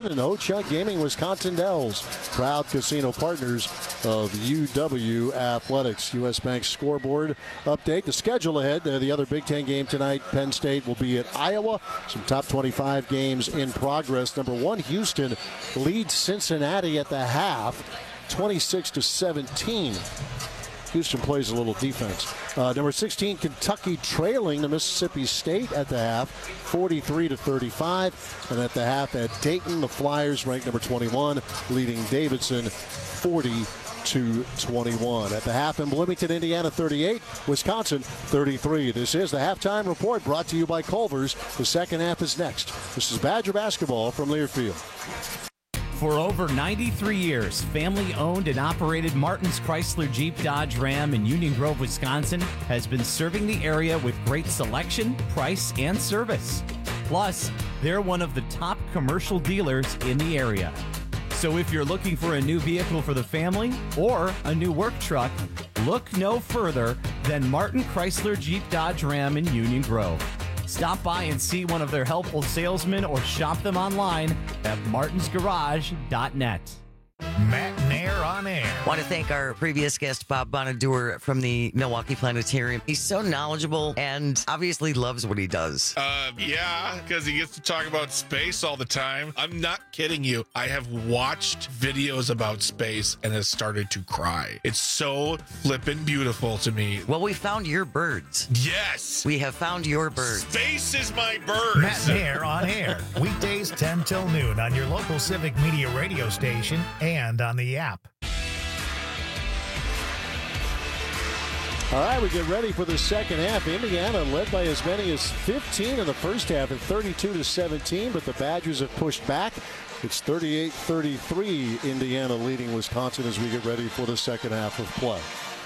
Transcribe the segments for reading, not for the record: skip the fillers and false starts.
7 in Ho-Chunk Gaming, Wisconsin Dells, proud casino partners of UW Athletics. U.S. Bank scoreboard update. The schedule ahead. The other Big Ten game tonight, Penn State will be at Iowa. Some top 25 games in progress. Number 1, Houston leads Cincinnati at the half, 26-17. Houston plays a little defense. Number 16, Kentucky trailing to Mississippi State at the half, 43-35. And at the half at Dayton, the Flyers ranked number 21, leading Davidson 40-21. At the half in Bloomington, Indiana 38, Wisconsin 33. This is the halftime report brought to you by Culver's. The second half is next. This is Badger basketball from Learfield. For over 93 years, family-owned and operated Martin's Chrysler Jeep Dodge Ram in Union Grove, Wisconsin has been serving the area with great selection, price, and service. Plus, they're one of the top commercial dealers in the area. So if you're looking for a new vehicle for the family or a new work truck, look no further than Martin Chrysler Jeep Dodge Ram in Union Grove. Stop by and see one of their helpful salesmen or shop them online at martinsgarage.net. Matt Nair on air. Want to thank our previous guest, Bob Bonadur from the Milwaukee Planetarium. He's so knowledgeable and obviously loves what he does. Yeah, because he gets to talk about space all the time. I'm not kidding you. I have watched videos about space and have started to cry. It's so flippin' beautiful to me. Well, we found your birds. Yes. We have found your birds. Space is my bird. Matt Nair on air. Weekdays 10 till noon on your local Civic Media radio station and on the app. All right, we get ready for the second half. Indiana led by as many as 15 in the first half at 32-17, but the Badgers have pushed back. It's 38-33, Indiana leading Wisconsin as we get ready for the second half of play.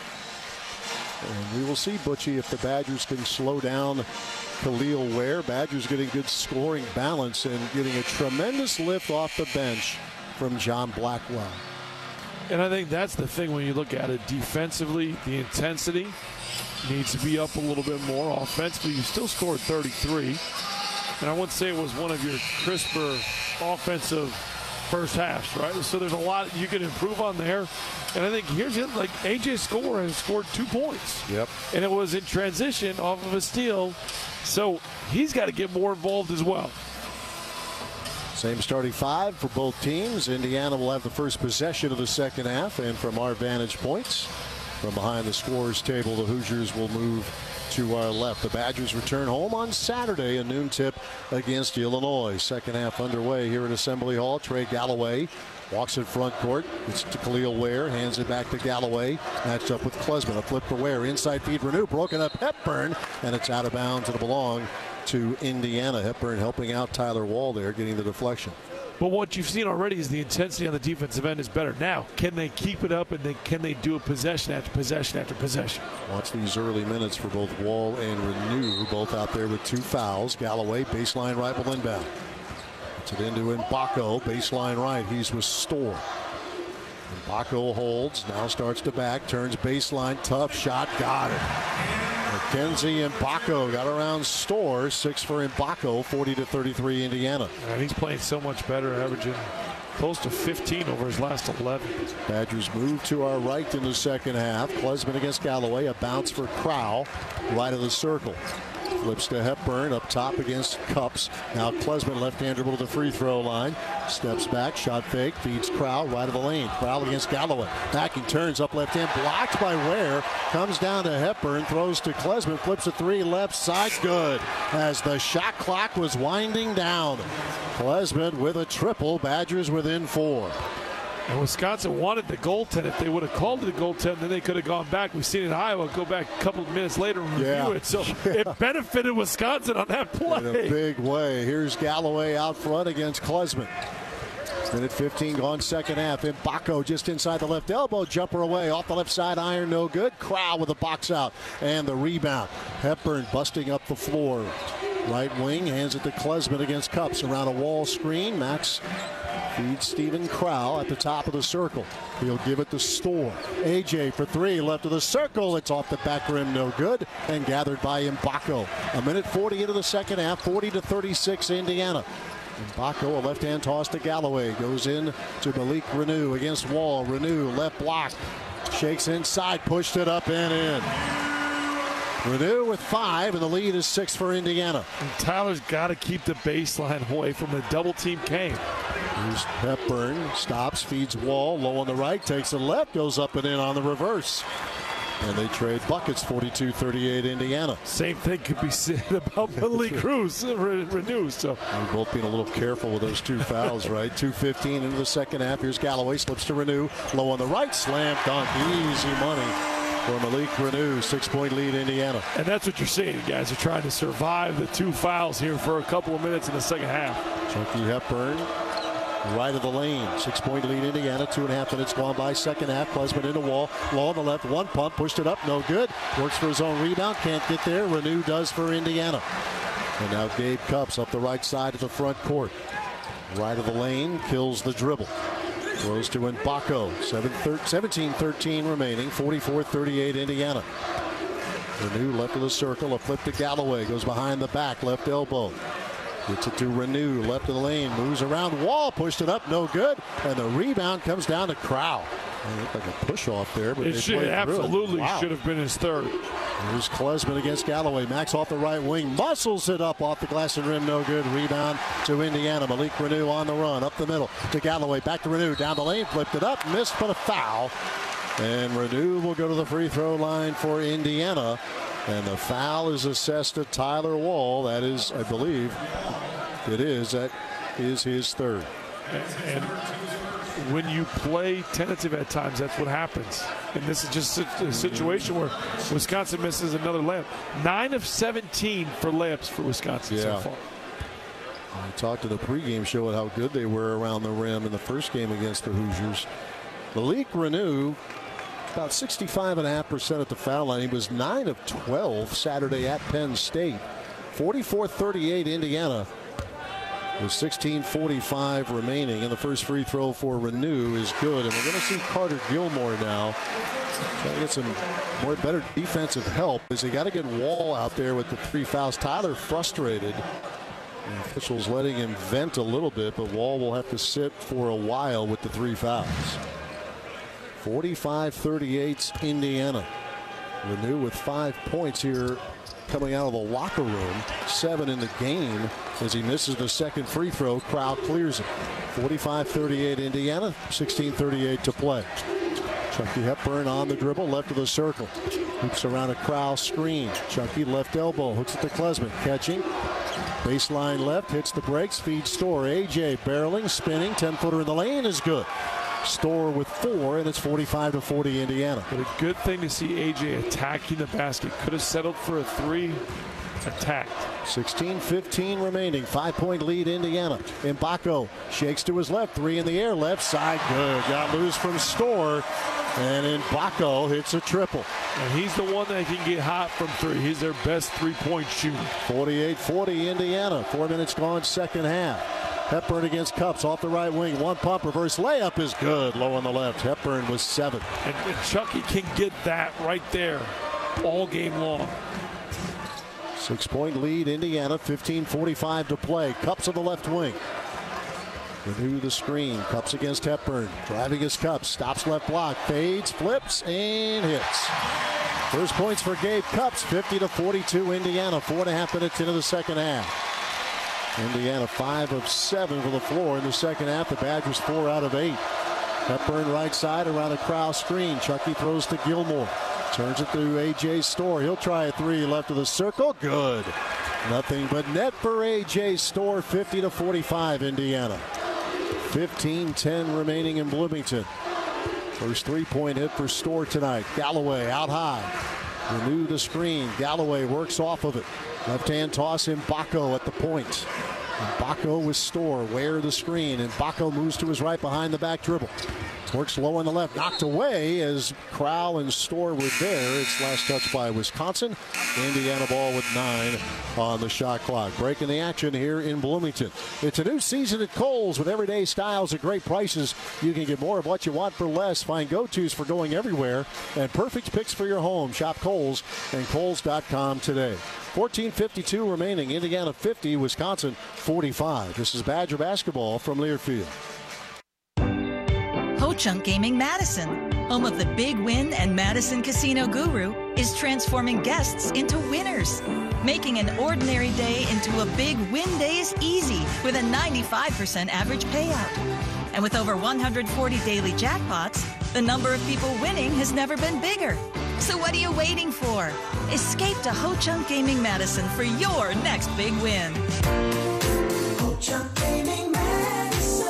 And we will see, Butchie, if the Badgers can slow down Khalil Ware. Badgers getting good scoring balance and getting a tremendous lift off the bench from John Blackwell. And I think that's the thing when you look at it defensively, the intensity needs to be up a little bit more. Offensively, you still scored 33. And I wouldn't say it was one of your crisper offensive first halves, right? So there's a lot you can improve on there. And I think here's it, like A.J. Score has scored 2 points. Yep. And it was in transition off of a steal. So he's got to get more involved as well. Same starting 5 for both teams. Indiana will have the first possession of the second half, and from our vantage points, from behind the scorers table, the Hoosiers will move to our left. The Badgers return home on Saturday, a noon tip against Illinois. Second half underway here at Assembly Hall. Trey Galloway walks in front court. It's to Khalil Ware. Hands it back to Galloway. Matched up with Klesman. A flip for Ware. Inside feed Renew. Broken up Hepburn. And it's out of bounds. It'll belong to Indiana. Hepburn helping out Tyler Wall there, getting the deflection. But what you've seen already is the intensity on the defensive end is better. Now, can they keep it up, and then can they do it possession after possession after possession? Watch these early minutes for both Wall and Renew, both out there with 2 fouls. Galloway, baseline right, will inbound. It's it into Mbako, baseline right. He's with Storr. Mbako holds, now starts to back, turns baseline, tough shot, got it. Mackenzie Mbako got around Storr, 6 for Mbako, 40-33 Indiana. And he's playing so much better, averaging close to 15 over his last 11. Badgers move to our right in the second half. Klesman against Galloway, a bounce for Crowell, right of the circle. Flips to Hepburn up top against Cups. Now Klesman left-hander to the free throw line. Steps back, shot fake, feeds Crowell right of the lane. Crowell against Galloway. Backing turns up left hand, blocked by Ware. Comes down to Hepburn, throws to Klesman, flips a 3 left side, good. As the shot clock was winding down. Klesman with a triple, Badgers within 4. And Wisconsin wanted the goaltend. If they would have called it a goaltend, then they could have gone back. We've seen it in Iowa. Go back a couple of minutes later and review it. So it benefited Wisconsin on that play. In a big way. Here's Galloway out front against Klesman. Minute 15 gone second half. Mbako just inside the left elbow. Jumper away off the left side. Iron no good. Crowell with a box out. And the rebound. Hepburn busting up the floor. Right wing hands it to Klesman against Cups. Around a wall screen. Max feeds Stephen Crowell at the top of the circle. He'll give it to Storr. AJ for 3, left of the circle. It's off the back rim, no good, and gathered by Mbako. A minute 40 into the second half, 40-36 Indiana. Mbako, a left-hand toss to Galloway. Goes in to Malik Reneau against Wall. Reneau, left block. Shakes inside, pushed it up and in. Reneau with 5, and the lead is 6 for Indiana. And Tyler's got to keep the baseline away from the double team came. Here's Hepburn, stops, feeds Wall, low on the right, takes it left, goes up and in on the reverse. And they trade buckets, 42-38 Indiana. Same thing could be said about Malik Reneau. So we've both been a little careful with those 2 fouls, right? 2:15 into the second half. Here's Galloway, slips to Reneau, low on the right, slam dunk, easy money for Malik Reneau. 6-point lead, Indiana. And that's what you're seeing. The guys are trying to survive the 2 fouls here for a couple of minutes in the second half. Chunky Hepburn, right of the lane. 6-point lead, Indiana. 2.5 minutes gone by. Second half. Klesman into Wall. Law on the left. One pump. Pushed it up. No good. Works for his own rebound. Can't get there. Reneau does for Indiana. And now Gabe Cupps up the right side of the front court. Right of the lane. Kills the dribble. Throws to Mbako. 17-13 remaining. 44-38 Indiana. Reneau left of the circle. A flip to Galloway. Goes behind the back. Left elbow. Gets it to Reneau, left of the lane, moves around Wall, pushed it up, no good, and the rebound comes down to Crow. It looked like a push off there, but it absolutely should have been his third. Here's Klesman against Galloway. Max off the right wing, muscles it up off the glass and rim, no good. Rebound to Indiana. Malik Reneau on the run, up the middle to Galloway, back to Reneau, down the lane, flipped it up, missed, but a foul. And Reneau will go to the free throw line for Indiana. And the foul is assessed to Tyler Wall. That is, I believe, it is. That is his third. And when you play tentative at times, that's what happens. And this is just a situation where Wisconsin misses another layup. 9 of 17 for layups for Wisconsin so far. I talked to the pregame show at how good they were around the rim in the first game against the Hoosiers. Malik Reneau, about 65.5% at the foul line. He was 9 of 12 Saturday at Penn State. 44-38 Indiana with 16:45 remaining. And the first free throw for Reneau is good. And we're going to see Carter Gilmore now try to get some better defensive help as they got to get Wall out there with the 3 fouls. Tyler frustrated. The officials letting him vent a little bit, but Wall will have to sit for a while with the 3 fouls. 45-38 Indiana. Reneau with 5 points here coming out of the locker room. 7 in the game as he misses the second free throw. Crow clears it. 45-38 Indiana. 16:38 to play. Chunky Hepburn on the dribble, left of the circle. Hoops around a Crow screen. Chunky left elbow, hooks it to Klesman. Catching. Baseline left, hits the brakes, feeds Storr. AJ barreling, spinning, 10-footer in the lane is good. Storr with 4, and it's 45-40 Indiana. But a good thing to see AJ attacking the basket. Could have settled for a 3. Attacked. 16:15 remaining. 5-point lead Indiana. Mbako shakes to his left. 3 in the air. Left side good. Got loose from Storr. And Mbako hits a triple. And he's the one that can get hot from 3. He's their best 3-point shooter. 48-40 Indiana. 4 minutes gone second half. Hepburn against Cupps off the right wing. One pump, reverse layup is good. Low on the left. Hepburn was 7. And Chucky can get that right there all game long. 6-point lead Indiana. 15:45 to play. Cupps on the left wing. Reneau the screen. Cupps against Hepburn. Driving his Cupps. Stops left block. Fades, flips, and hits. First points for Gabe Cupps. 50-42 Indiana. 4.5 minutes into the second half. Indiana 5 of 7 for the floor in the second half. The Badgers 4 out of 8. Hepburn right side around a Crow screen. Chucky throws to Gilmore. Turns it to A.J. Storr. He'll try a 3 left of the circle. Good. Nothing but net for A.J. Storr. 50-45 Indiana. 15:10 remaining in Bloomington. First 3-point hit for Storr tonight. Galloway out high. Reneau the screen. Galloway works off of it. Left-hand toss Mbako at the point. Mbako with Storr. Ware the screen. Mbako moves to his right behind the back dribble. Works low on the left. Knocked away as Crow and Storr were there. It's last touch by Wisconsin. Indiana ball with 9 on the shot clock. Breaking the action here in Bloomington. It's a new season at Kohl's with everyday styles at great prices. You can get more of what you want for less. Find go-tos for going everywhere and perfect picks for your home. Shop Kohl's and Kohl's.com today. 14:52 remaining. Indiana 50, Wisconsin 58-45. This is Badger basketball from Learfield. Ho-Chunk Gaming Madison, home of the Big Win and Madison Casino Guru, is transforming guests into winners. Making an ordinary day into a big win day is easy with a 95% average payout. And with over 140 daily jackpots, the number of people winning has never been bigger. So what are you waiting for? Escape to Ho-Chunk Gaming Madison for your next big win. Ho-Chunk Gaming Madison.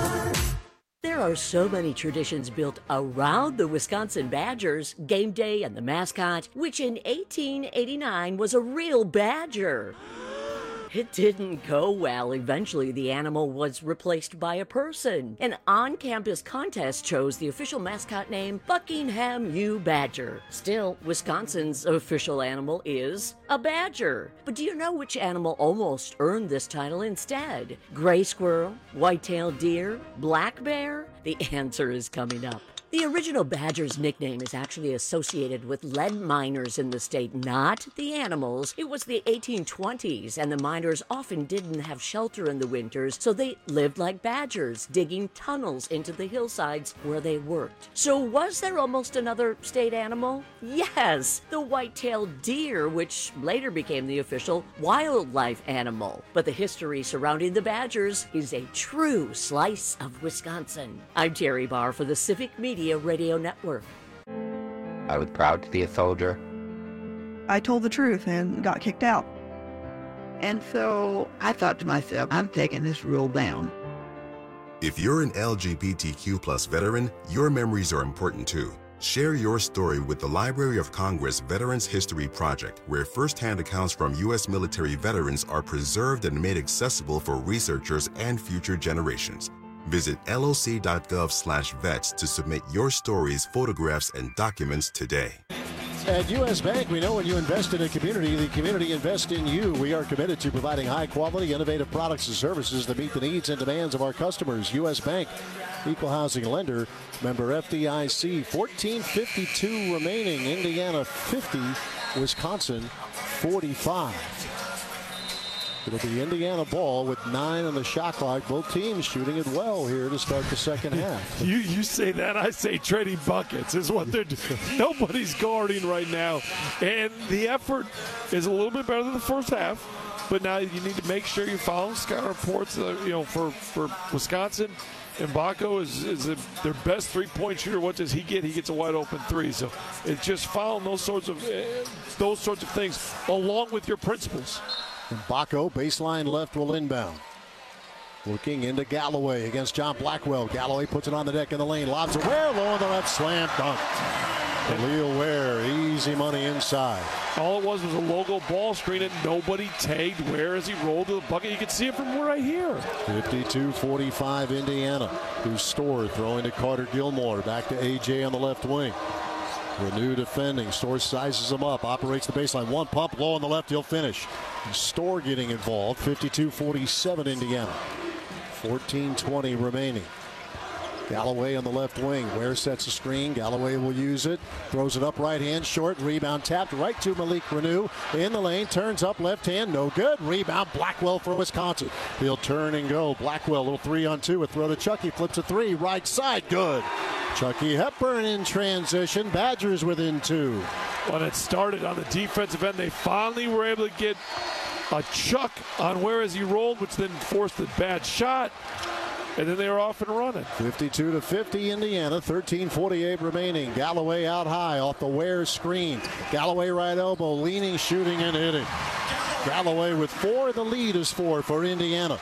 There are so many traditions built around the Wisconsin Badgers, game day and the mascot, which in 1889 was a real badger. It didn't go well. Eventually, the animal was replaced by a person. An on-campus contest chose the official mascot name Buckingham U. Badger. Still, Wisconsin's official animal is a badger. But do you know which animal almost earned this title instead? Gray squirrel, white-tailed deer, black bear? The answer is coming up. The original badger's nickname is actually associated with lead miners in the state, not the animals. It was the 1820s, and the miners often didn't have shelter in the winters, so they lived like badgers, digging tunnels into the hillsides where they worked. So was there almost another state animal? Yes, the white-tailed deer, which later became the official wildlife animal. But the history surrounding the badgers is a true slice of Wisconsin. I'm Terry Barr for the Civic Media Radio Network. I was proud to be a soldier. I told the truth and got kicked out. And so I thought to myself, I'm taking this rule down. If you're an LGBTQ+ veteran, your memories are important too. Share your story with the Library of Congress Veterans History Project, where first-hand accounts from U.S. military veterans are preserved and made accessible for researchers and future generations. Visit loc.gov/vets to submit your stories, photographs, and documents today. At U.S. Bank, we know when you invest in a community, the community invests in you. We are committed to providing high-quality, innovative products and services that meet the needs and demands of our customers. U.S. Bank, equal housing lender, member FDIC. 14:52 remaining. Indiana 50, Wisconsin 45. It'll be Indiana ball with 9 on the shot clock. Both teams shooting it well here to start the second half. You say that, I say trading buckets is what they're doing. Nobody's guarding right now. And the effort is a little bit better than the first half. But now you need to make sure you follow scout reports, for Wisconsin. And Baco is their best three-point shooter. What does he get? He gets a wide-open three. So it's just following those sorts of things along with your principles. And Baco, baseline left, will inbound. Looking into Galloway against John Blackwell. Galloway puts it on the deck in the lane. Lobs it Ware, low on the left, slam dunk. Khalil Ware, easy money inside. All it was a logo ball screen, and nobody tagged Ware as he rolled to the bucket. You can see it from right here. 52-45 Indiana. Who's Storr throwing to Carter Gilmore. Back to A.J. on the left wing. Renew defending. Storr sizes him up. Operates the baseline. One pump low on the left. He'll finish. Storr getting involved. 52-47 Indiana. 14:20 remaining. Galloway on the left wing. Ware sets a screen. Galloway will use it. Throws it up right hand short. Rebound tapped right to Malik Renew. In the lane. Turns up left hand. No good. Rebound Blackwell for Wisconsin. He'll turn and go. Blackwell, little 3-on-2. A throw to Chucky. Flips a three. Right side. Good. Chucky Hepburn in transition. Badgers within 2. When it started on the defensive end, they finally were able to get a chuck on Ware as he rolled, which then forced a bad shot. And then they were off and running. 52-50 Indiana. 13:48 remaining. Galloway out high off the Ware screen. Galloway right elbow, leaning, shooting, and hitting. Galloway with 4. The lead is 4 for Indiana.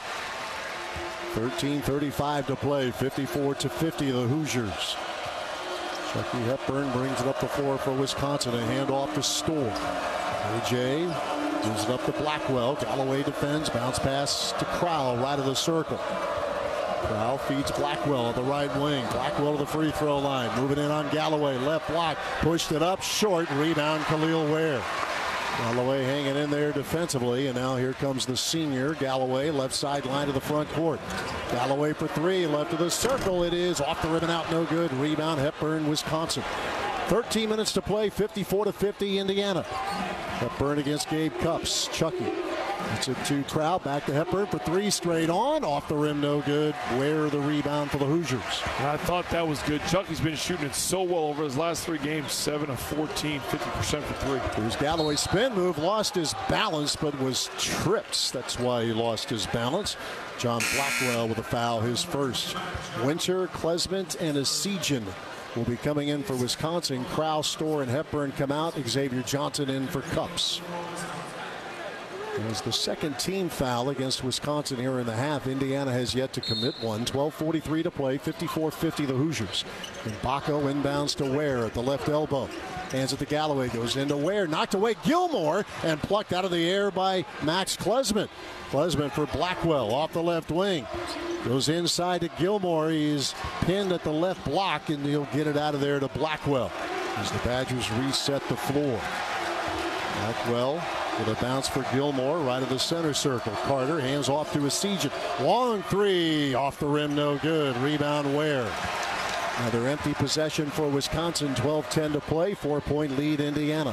13:35 to play. 54-50 the Hoosiers. Chucky Hepburn brings it up the floor for Wisconsin. A handoff to Storr. A.J. gives it up to Blackwell. Galloway defends. Bounce pass to Crowell right of the circle. Crowell feeds Blackwell at the right wing. Blackwell to the free throw line. Moving in on Galloway. Left block. Pushed it up short. Rebound Khalil Ware. Galloway hanging in there defensively. And now here comes the senior. Galloway left sideline to the front court. Galloway for 3. Left of the circle. It is off the rim and out. No good. Rebound Hepburn, Wisconsin. 13 minutes to play. 54-50 Indiana. Hepburn against Gabe Cupps. Chucky It's a 2 crowd. Back to Hepburn for 3 straight on. Off the rim, no good. Where the rebound for the Hoosiers. I thought that was good. Chucky's been shooting it so well over his last 3 games. 7 of 14, 50% for 3. Here's Galloway spin move. Lost his balance, but was tripped. That's why he lost his balance. John Blackwell with a foul, his first. Winter, Klesmit, and Esigian will be coming in for Wisconsin. Krause, Storr, and Hepburn come out. Xavier Johnson in for Cupps. It was the second team foul against Wisconsin here in the half. Indiana has yet to commit one. 12:43 to play, 54-50 the Hoosiers. And Baco inbounds to Ware at the left elbow. Hands it to Galloway, goes into Ware, knocked away Gilmore, and plucked out of the air by Max Klesmit. Klesmit for Blackwell off the left wing. Goes inside to Gilmore. He's pinned at the left block, and he'll get it out of there to Blackwell as the Badgers reset the floor. Blackwell with a bounce for Gilmore, right of the center circle. Carter hands off to Esigian. Long 3 off the rim, no good. Rebound Ware. Another empty possession for Wisconsin. 12:10 to play. 4-point lead Indiana.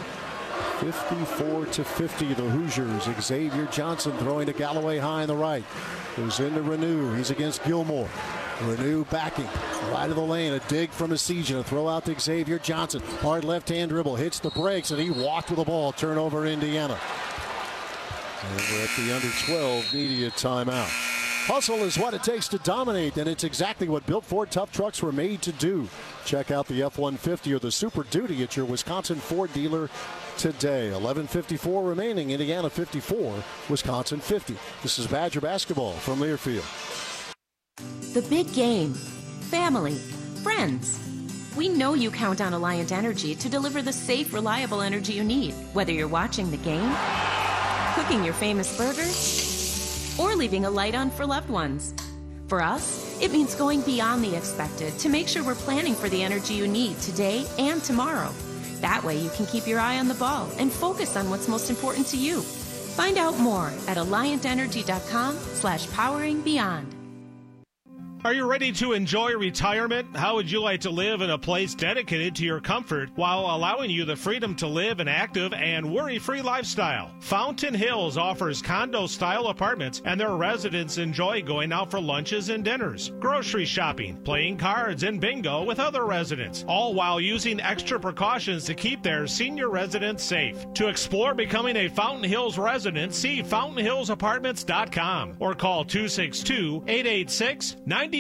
54-50 the Hoosiers. Xavier Johnson throwing to Galloway high on the right. Goes into Renew. He's against Gilmore. Renew backing right of the lane. A dig from Esigian. A throw out to Xavier Johnson. Hard left hand dribble. Hits the brakes, and he walked with the ball. Turnover Indiana. And we're at the under 12 media timeout. Hustle is what it takes to dominate, and it's exactly what Built Ford tough trucks were made to do. Check out the F-150 or the Super Duty at your Wisconsin Ford dealer today. 11:54 remaining. Indiana 54, Wisconsin 50. This is Badger basketball from Learfield. The big game. Family. Friends. We know you count on Alliant Energy to deliver the safe, reliable energy you need. Whether you're watching the game, cooking your famous burgers, or leaving a light on for loved ones. For us, it means going beyond the expected to make sure we're planning for the energy you need today and tomorrow. That way you can keep your eye on the ball and focus on what's most important to you. Find out more at alliantenergy.com/poweringbeyond. Are you ready to enjoy retirement? How would you like to live in a place dedicated to your comfort while allowing you the freedom to live an active and worry-free lifestyle? Fountain Hills offers condo-style apartments, and their residents enjoy going out for lunches and dinners, grocery shopping, playing cards, and bingo with other residents, all while using extra precautions to keep their senior residents safe. To explore becoming a Fountain Hills resident, see fountainhillsapartments.com or call 262-886-9200.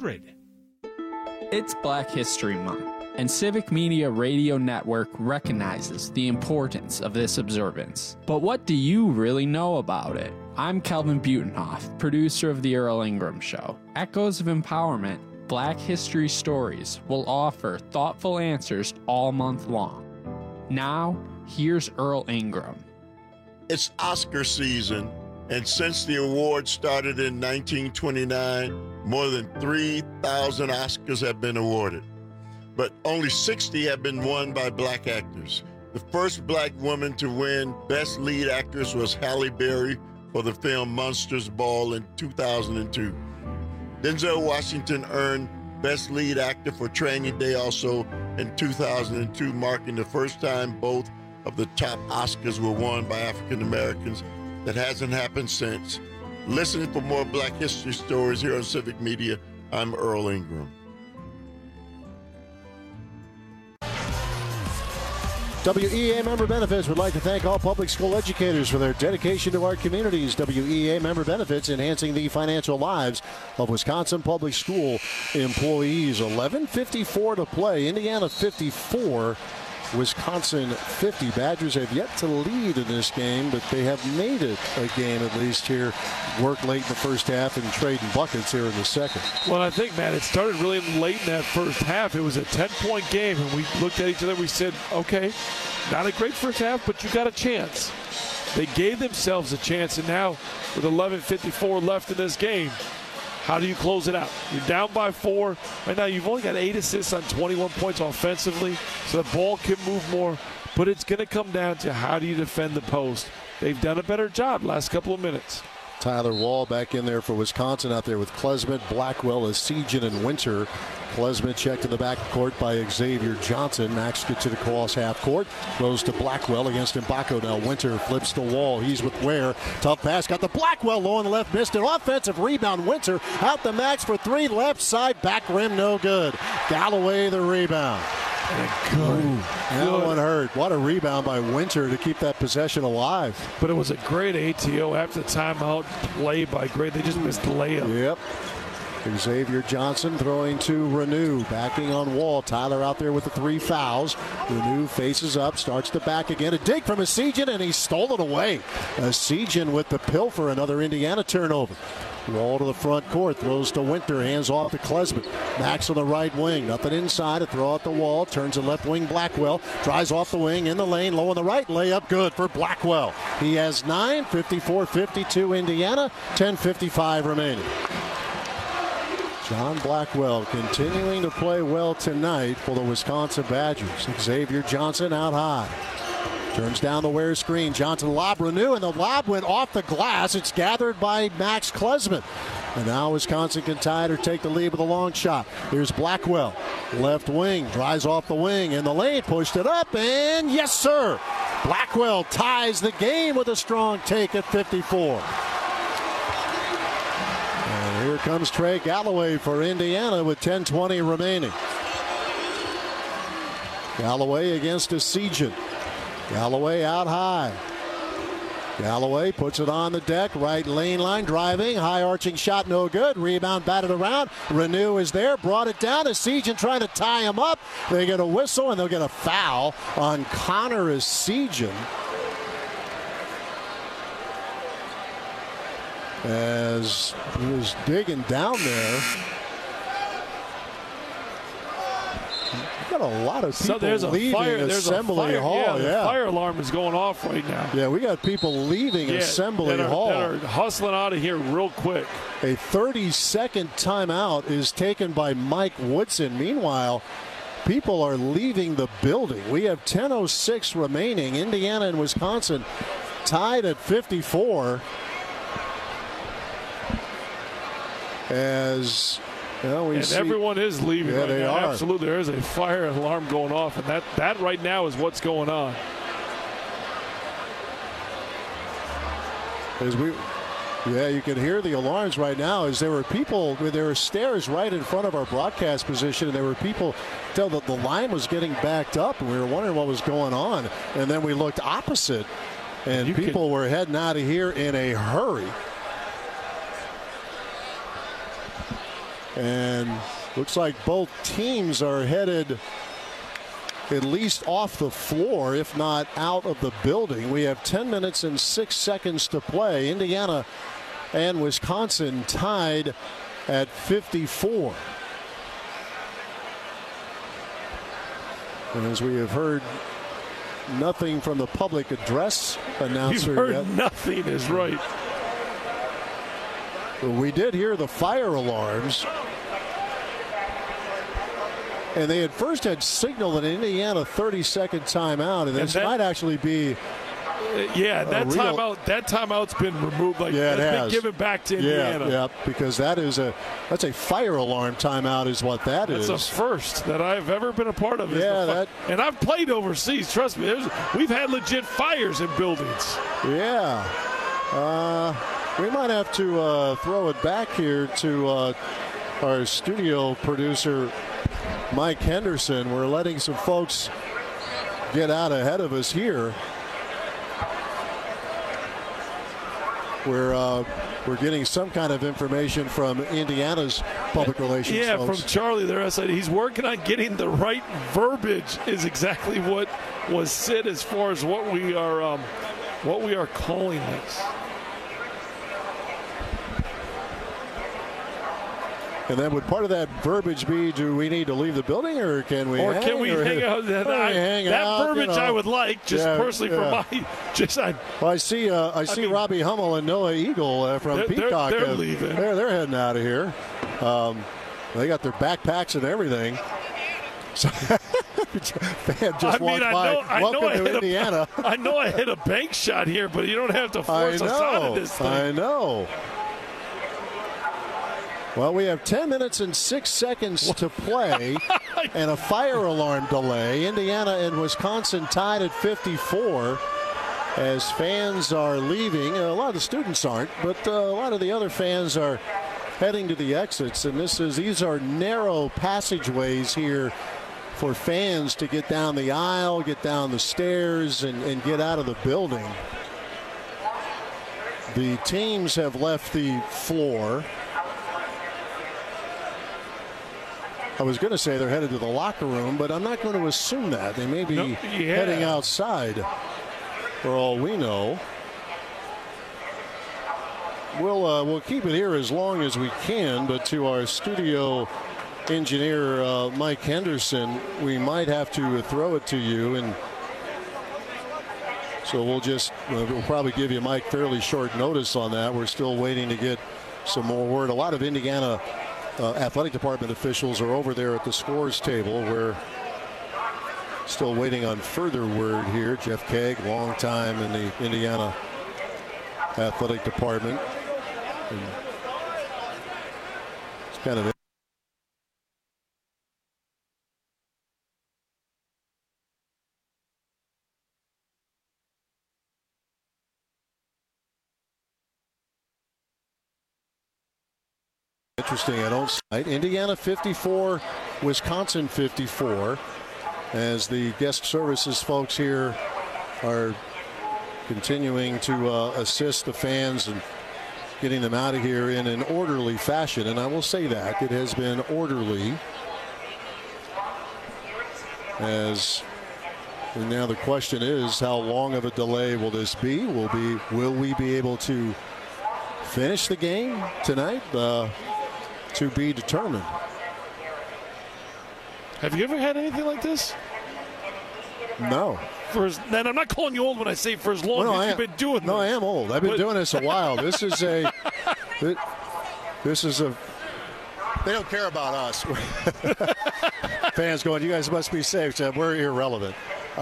It's Black History Month, and Civic Media Radio Network recognizes the importance of this observance. But what do you really know about it? I'm Kelvin Butenhoff, producer of The Earl Ingram Show. Echoes of Empowerment, Black History Stories will offer thoughtful answers all month long. Now, here's Earl Ingram. It's Oscar season, and since the award started in 1929, more than 3,000 Oscars have been awarded, but only 60 have been won by black actors. The first black woman to win Best Lead Actress was Halle Berry for the film Monsters Ball in 2002. Denzel Washington earned Best Lead Actor for Training Day also in 2002, marking the first time both of the top Oscars were won by African Americans. That hasn't happened since. Listening for more Black History stories here on Civic Media, I'm Earl Ingram. WEA Member Benefits would like to thank all public school educators for their dedication to our communities. WEA Member Benefits enhancing the financial lives of Wisconsin public school employees. 11:54 to play. Indiana 54. Wisconsin 50. Badgers have yet to lead in this game, but they have made it a game at least here. Work late in the first half and trading buckets here in the second. Well, I think, Matt, it started really late in that first half. It was a 10-point game, and we looked at each other. We said, okay, not a great first half, but you got a chance. They gave themselves a chance, and now with 11:54 left in this game, how do you close it out? You're down by 4. Right now, you've only got 8 assists on 21 points offensively, so the ball can move more. But it's going to come down to how do you defend the post. They've done a better job last couple of minutes. Tyler Wall back in there for Wisconsin out there with Klesmit, Blackwell, Esigian, and Winter. Klesmit checked in the back court by Xavier Johnson. Max gets it across half court. Goes to Blackwell against Mbako. Now Winter flips the wall. He's with Ware. Tough pass. Got the Blackwell low on the left. Missed an offensive rebound. Winter out the Max for three. Left side. Back rim. No good. Galloway the rebound. That one hurt. What a rebound by Winter to keep that possession alive. But it was a great ATO after the timeout play by Gray. They just missed the layup. Yep. Xavier Johnson throwing to Renew, backing on Wall. Tyler out there with the 3 fouls. Renew faces up, starts to back again. A dig from Esigian, and he stole it away. Esigian with the pilfer, another Indiana turnover. Wall to the front court, throws to Winter, hands off to Klesmit. Max on the right wing, nothing inside, a throw at the wall, turns to left wing Blackwell, drives off the wing, in the lane, low on the right, layup good for Blackwell. He has 9, 54-52 Indiana, 10:55 remaining. John Blackwell continuing to play well tonight for the Wisconsin Badgers. Xavier Johnson out high. Turns down the Ware screen. Johnson lob Renew, and the lob went off the glass. It's gathered by Max Klesmit. And now Wisconsin can tie it or take the lead with a long shot. Here's Blackwell. Left wing. Drives off the wing. In the lane. Pushed it up. And yes, sir. Blackwell ties the game with a strong take at 54. And here comes Trey Galloway for Indiana with 10:20 remaining. Galloway against Esigian. Galloway out high. Galloway puts it on the deck. Right lane line driving. High arching shot no good. Rebound batted around. Renew is there. Brought it down. Esigian trying to tie him up. They get a whistle and they'll get a foul on Connor Esigian. As he was digging down there. Got a lot of people leaving Assembly Hall. The fire alarm is going off right now. Yeah, we got people leaving Assembly Hall. That are hustling out of here real quick. A 30-second timeout is taken by Mike Woodson. Meanwhile, people are leaving the building. We have 10:06 remaining. Indiana and Wisconsin tied at 54. As everyone is leaving right they now. are. Absolutely. There is a fire alarm going off, and that right now is what's going on. You can hear the alarms right now as there were stairs right in front of our broadcast position, and there were people till the line was getting backed up, and we were wondering what was going on. And then we looked opposite, and people were heading out of here in a hurry. And looks like both teams are headed at least off the floor, if not out of the building. We have 10 minutes and 6 seconds to play. Indiana and Wisconsin tied at 54. And as we have heard nothing from the public address announcer You've heard yet. Nothing is right. We did hear the fire alarms. And they had first signaled an Indiana 30-second timeout, and this might actually be. That timeout's been removed. It has been given back to Indiana. Yeah, because that's a fire alarm timeout, is what that is. That's a first that I've ever been a part of. And I've played overseas. Trust me, we've had legit fires in buildings. Yeah. We might have to throw it back here to our studio producer, Mike Henderson. We're letting some folks get out ahead of us here. We're getting some kind of information from Indiana's public relations folks. From Charlie there. I said he's working on getting the right verbiage is exactly what was said as far as what we are calling this. And then would part of that verbiage be, do we need to leave the building, or can we hang out? That verbiage I would like, just personally for my. I see Robbie Hummel and Noah Eagle from Peacock. They're leaving. They're heading out of here. They got their backpacks and everything. Fan just walked by. Welcome to Indiana. I know I hit a bank shot here, but you don't have to force us out of this thing. I know. Well, we have 10 minutes and 6 seconds to play and a fire alarm delay. Indiana and Wisconsin tied at 54 as fans are leaving. A lot of the students aren't, but a lot of the other fans are heading to the exits. And these are narrow passageways here for fans to get down the aisle, get down the stairs, and get out of the building. The teams have left the floor. I was going to say they're headed to the locker room, but I'm not going to assume that. They may be heading outside for all we know. We'll keep it here as long as we can, but to our studio engineer, Mike Henderson, we might have to throw it to you, and so we'll probably give you, Mike, fairly short notice on that. We're still waiting to get some more word. A lot of Indiana athletic department officials are over there at the scores table. We're still waiting on further word here. Jeff Kegg, long time in the Indiana athletic department. And it's kind of interesting. I don't cite Indiana 54, Wisconsin 54, as the guest services folks here are continuing to assist the fans and getting them out of here in an orderly fashion. And I will say that it has been orderly. And now the question is, how long of a delay will this be? Will we be able to finish the game tonight? To be determined. Have you ever had anything like this? No. And I'm not calling you old when I say for as long as you've been doing this. No, I am old. I've been doing this a while. This is a. They don't care about us. Fans going, you guys must be safe. We're irrelevant.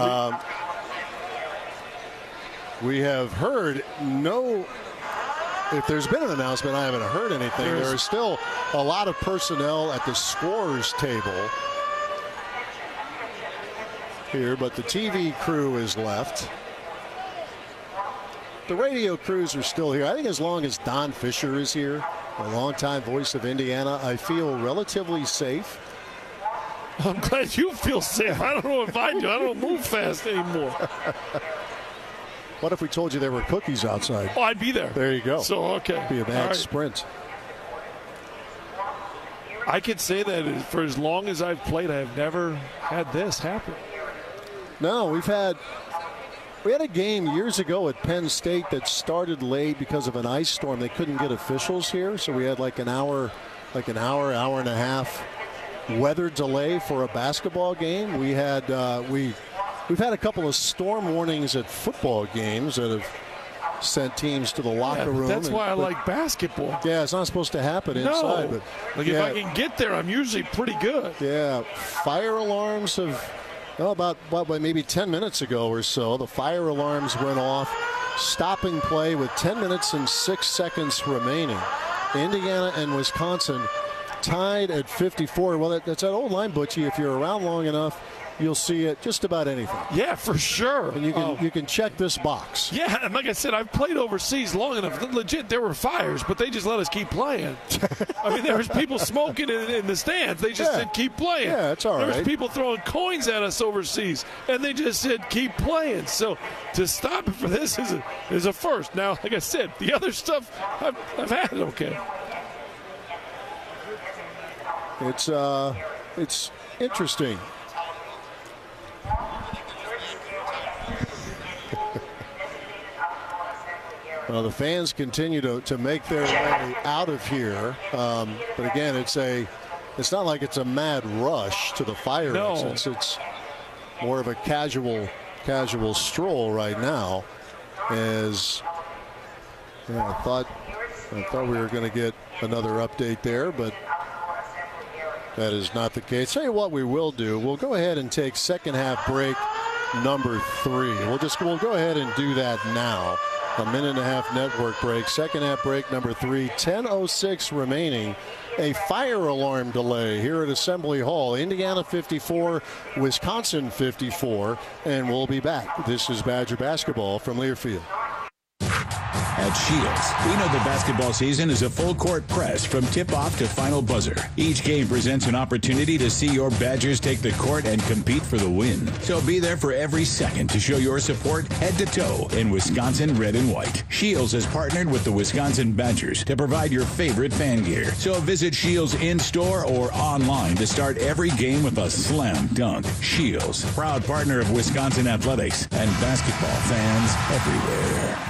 We have heard no. If there's been an announcement, I haven't heard anything. There is still a lot of personnel at the scorers table here, but the TV crew is left. The radio crews are still here. I think as long as Don Fisher is here, a longtime voice of Indiana, I feel relatively safe. I'm glad you feel safe. I don't know if I do. I don't move fast anymore. What if we told you there were cookies outside? Oh, I'd be there. There you go. So, okay. Be a bad sprint. I could say that for as long as I've played, I have never had this happen. No, we had a game years ago at Penn State that started late because of an ice storm. They couldn't get officials here, so we had like an hour and a half weather delay for a basketball game. We had We've had a couple of storm warnings at football games that have sent teams to the locker room. That's why I like basketball. Yeah, it's not supposed to happen inside. No. But if I can get there, I'm usually pretty good. Yeah, fire alarms have, about maybe 10 minutes ago or so, the fire alarms went off, stopping play with 10 minutes and 6 seconds remaining. Indiana and Wisconsin tied at 54. Well, that's that old line, Butchie. If you're around long enough, you'll see it just about anything. Yeah, for sure. And you can check this box. Yeah, and like I said, I've played overseas long enough. Legit, there were fires, but they just let us keep playing. I mean, there was people smoking in the stands. They just said, keep playing. Yeah, it's all right. There was people throwing coins at us overseas, and they just said, keep playing. So to stop it for this is a first. Now, like I said, the other stuff, I've had it okay. It's interesting. Well, the fans continue to make their way out of here, but again, it's not like it's a mad rush to the fire exits. It's more of a casual stroll right now. As I thought we were going to get another update there, but that is not the case. Tell you what we will do. We'll go ahead and take second half break number 3. We'll go ahead and do that now. A minute-and-a-half network break. Second half break number 3. 10:06 remaining. A fire alarm delay here at Assembly Hall. Indiana 54, Wisconsin 54, and we'll be back. This is Badger basketball from Learfield. At Shields, we know the basketball season is a full-court press from tip-off to final buzzer. Each game presents an opportunity to see your Badgers take the court and compete for the win. So be there for every second to show your support head-to-toe in Wisconsin red and white. Shields has partnered with the Wisconsin Badgers to provide your favorite fan gear. So visit Shields in-store or online to start every game with a slam dunk. Shields, proud partner of Wisconsin athletics and basketball fans everywhere.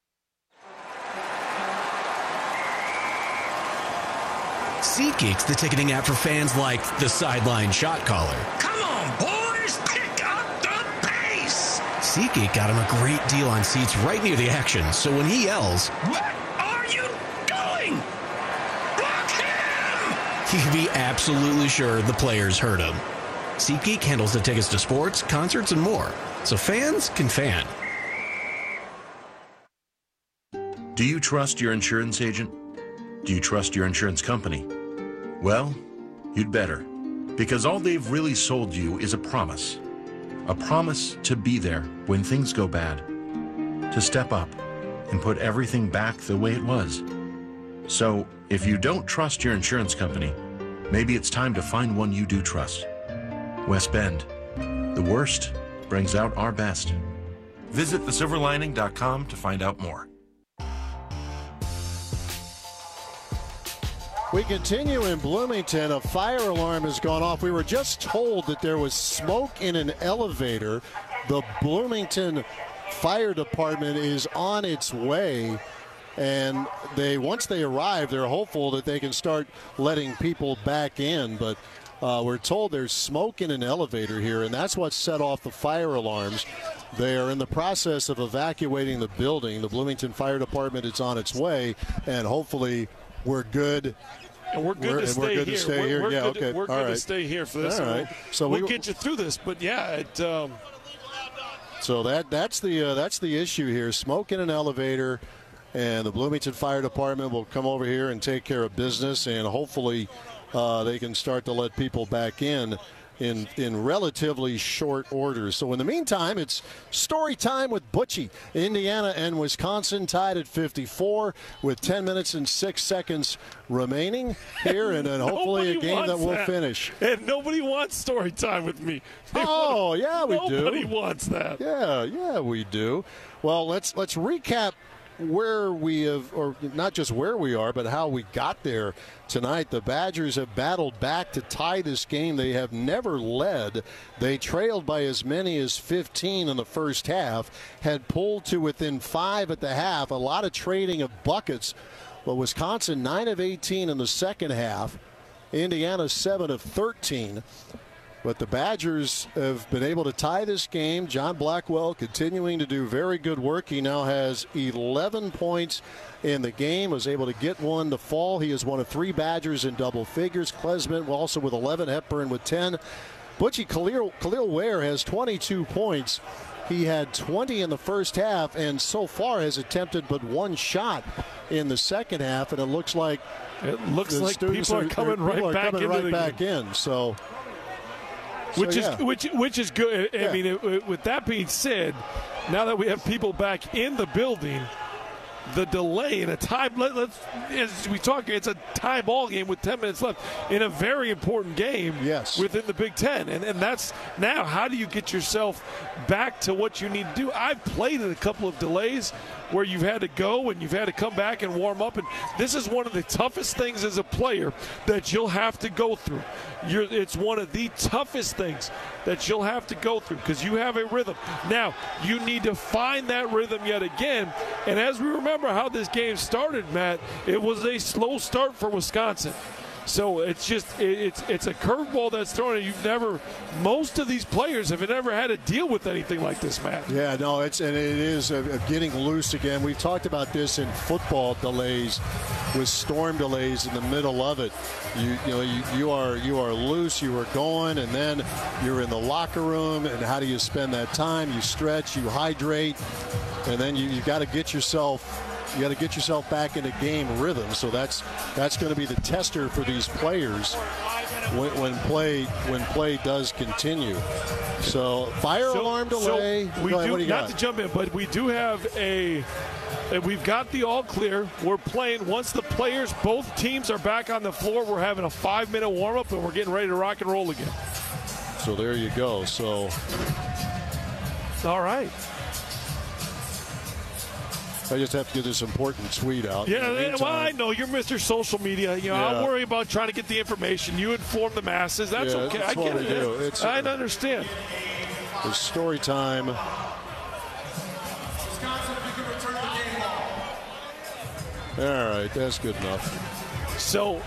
SeatGeek's the ticketing app for fans like the sideline shot caller. Come on, boys, pick up the pace. SeatGeek got him a great deal on seats right near the action, so when he yells, "What are you doing? Block him!" he can be absolutely sure the players heard him. SeatGeek handles the tickets to sports, concerts, and more, so fans can fan. Do you trust your insurance agent? Do you trust your insurance company? Well, you'd better, because all they've really sold you is a promise to be there when things go bad, to step up and put everything back the way it was. So if you don't trust your insurance company, maybe it's time to find one you do trust. West Bend, the worst brings out our best. Visit thesilverlining.com to find out more. We continue in Bloomington. A fire alarm has gone off. We were just told that there was smoke in an elevator. The Bloomington Fire Department is on its way, and once they arrive, they're hopeful that they can start letting people back in. But we're told there's smoke in an elevator here, and that's what set off the fire alarms. They are in the process of evacuating the building. The Bloomington Fire Department is on its way, and hopefully we're good. And we're good to stay here. We're good to stay here for this. All right. So we'll get you through this. But yeah, so that's the issue here. Smoke in an elevator, and the Bloomington Fire Department will come over here and take care of business, and hopefully they can start to let people back in relatively short order. So in the meantime, it's story time with Butchie. Indiana and Wisconsin tied at 54 with 10 minutes and 6 seconds remaining here, and then hopefully a game that will finish. And nobody wants story time with me. We do. Nobody wants that. Yeah, we do. Well, let's recap where we have, or not just where we are, but how we got there tonight. The Badgers have battled back to tie this game. They have never led. They trailed by as many as 15 in the first half, had pulled to within 5 at the half. A lot of trading of buckets. But Wisconsin 9 of 18 in the second half. Indiana 7 of 13. But the Badgers have been able to tie this game. John Blackwell continuing to do very good work. He now has 11 points in the game, was able to get one to fall. He is one of 3 Badgers in double figures. Klesman also with 11, Hepburn with 10. Butchie Khalil Ware has 22 points. He had 20 in the first half and so far has attempted but one shot in the second half, and it looks like people are coming right back in. So which is good. Yeah. I mean, with that being said, now that we have people back in the building, the delay in a time, as we talk, it's a tie ball game with 10 minutes left in a very important game within the Big Ten. And that's now, how do you get yourself back to what you need to do? I've played in a couple of delays where you've had to go and you've had to come back and warm up. And this is one of the toughest things as a player that you'll have to go through. It's one of the toughest things that you'll have to go through because you have a rhythm. Now, you need to find that rhythm yet again. And as we remember how this game started, Matt, it was a slow start for Wisconsin. So it's just it's a curveball that's thrown. And most of these players have never had to deal with anything like this, Matt. Yeah, no, it is getting loose again. We've talked about this in football delays, with storm delays in the middle of it. You are loose. You are going, and then you're in the locker room. And how do you spend that time? You stretch, you hydrate. and then you got to get yourself. You got to get yourself back into game rhythm. So that's going to be the tester for these players when play does continue. So fire alarm delay. So not to jump in, but we do have we've got the all clear. We're playing once both teams are back on the floor. We're having a 5-minute warm up and we're getting ready to rock and roll again. So there you go. So all right. I just have to get this important tweet out. Yeah, well, I know you're Mr. Social Media. I'll worry about trying to get the information. You inform the masses. That's okay. That's I get it. I understand. It's story time. All right, that's good enough. So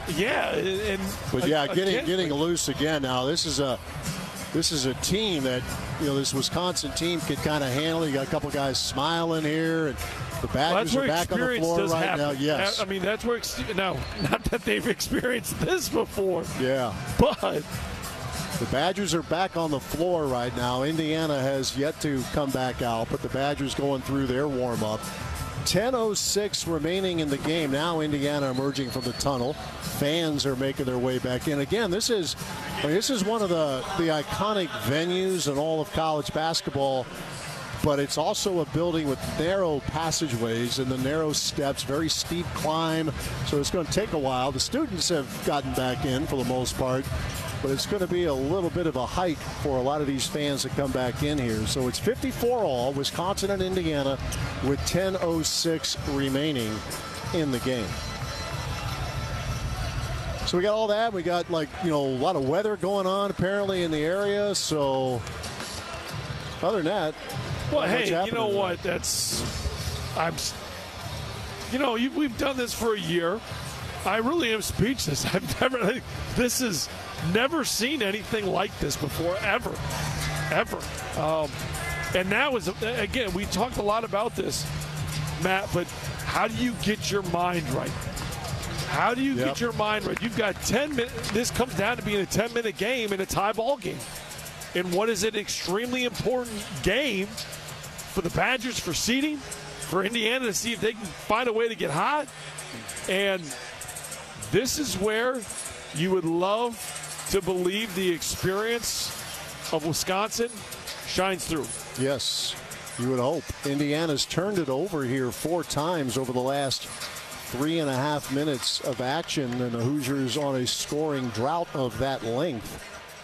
getting loose again. Now this is a team that this Wisconsin team can kind of handle. You got a couple guys smiling here, and the Badgers are back on the floor right now. Yes, I mean that's where not that they've experienced this before. Yeah, but the Badgers are back on the floor right now. Indiana has yet to come back out, but the Badgers going through their warm up. 10:06 remaining in the game. Now Indiana emerging from the tunnel. Fans are making their way back in. Again, this is one of the iconic venues in all of college basketball, but it's also a building with narrow passageways and the narrow steps, very steep climb, so it's going to take a while. The students have gotten back in for the most part, but it's going to be a little bit of a hike for a lot of these fans that come back in here. So it's 54 all, Wisconsin and Indiana, with 10:06 remaining in the game. So we got all that. We got a lot of weather going on apparently in the area. So other than that, well, hey, you know what? We've done this for a year. I really am speechless. This is never seen anything like this before, ever. And now again, we talked a lot about this, Matt, but how do you get your mind right? How do you get your mind right? You've got 10 minutes. This comes down to being a 10-minute game and a tie ball game. And what is an extremely important game for the Badgers for seeding, for Indiana to see if they can find a way to get hot. And this is where you would love to believe the experience of Wisconsin shines through. Yes, you would hope. Indiana's turned it over here 4 times over the last 3.5 minutes of action, and the Hoosiers on a scoring drought of that length.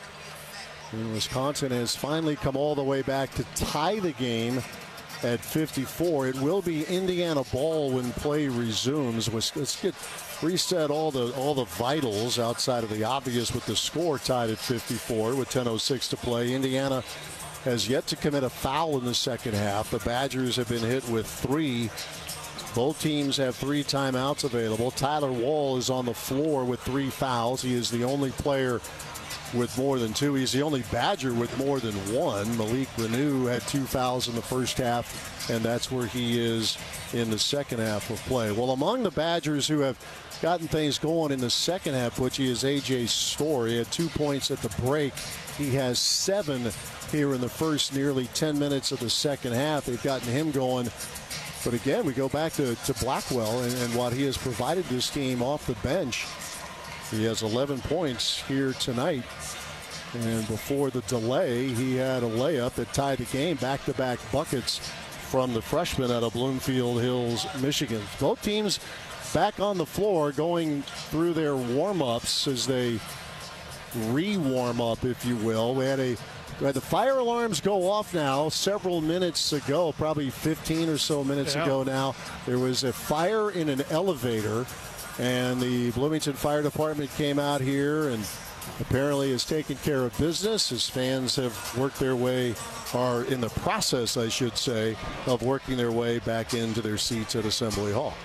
And Wisconsin has finally come all the way back to tie the game at 54. It will be Indiana ball when play resumes. Let's get reset all the vitals outside of the obvious with the score tied at 54 with 10:06 to play. Indiana has yet to commit a foul in the second half. The Badgers have been hit with 3. Both teams have 3 timeouts available. Tyler Wall is on the floor with 3 fouls. He is the only player with more than 2. He's the only Badger with more than 1. Malik Renew had 2 fouls in the first half, and that's where he is in the second half of play. Well, among the Badgers who have gotten things going in the second half, which is A.J. Storr. He had 2 points at the break. He has 7 here in the first nearly 10 minutes of the second half. They've gotten him going. But again, we go back to Blackwell and what he has provided this team off the bench. He has 11 points here tonight. And before the delay, he had a layup that tied the game, back-to-back buckets from the freshman out of Bloomfield Hills, Michigan. Both teams back on the floor going through their warm-ups as they re-warm up, if you will. We had the fire alarms go off now several minutes ago, probably 15 or so minutes ago now. There was a fire in an elevator, and the Bloomington Fire Department came out here and apparently is taking care of business as fans have worked their way, are in the process, I should say, of working their way back into their seats at Assembly Hall.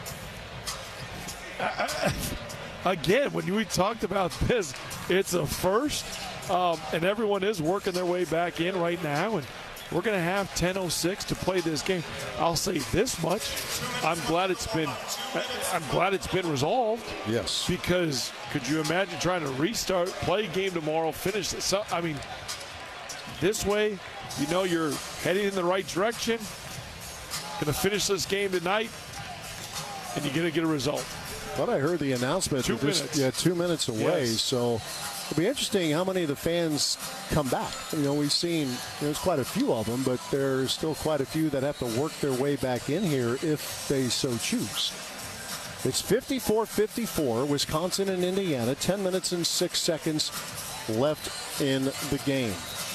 Again, when we talked about this, it's a first. And everyone is working their way back in right now, and we're going to have 10:06 to play this game. I'll say this much: I'm glad it's been resolved. Yes. Because could you imagine trying to restart, play a game tomorrow, finish this? So, I mean, this way, you're heading in the right direction. going to finish this game tonight, and you're going to get a result. But I heard the announcement. 2 minutes. Yeah, 2 minutes away. Yes. So it'll be interesting how many of the fans come back. We've seen there's quite a few of them, but there's still quite a few that have to work their way back in here if they so choose. It's 54-54, Wisconsin and Indiana, 10 minutes and 6 seconds left in the game.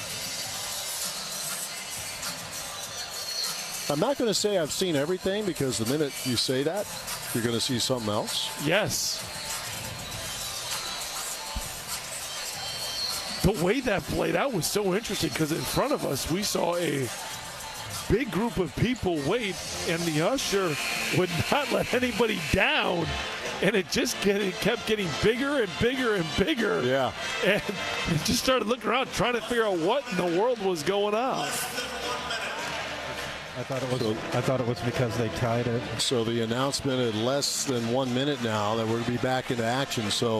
I'm not going to say I've seen everything, because the minute you say that, you're going to see something else. Yes. The way that played out was so interesting, because in front of us we saw a big group of people wait, and the usher would not let anybody down, and it just kept getting bigger and bigger and bigger. Yeah. And just started looking around trying to figure out what in the world was going on. I thought it was because they tied it. So the announcement at less than 1 minute now that we're going to be back into action. So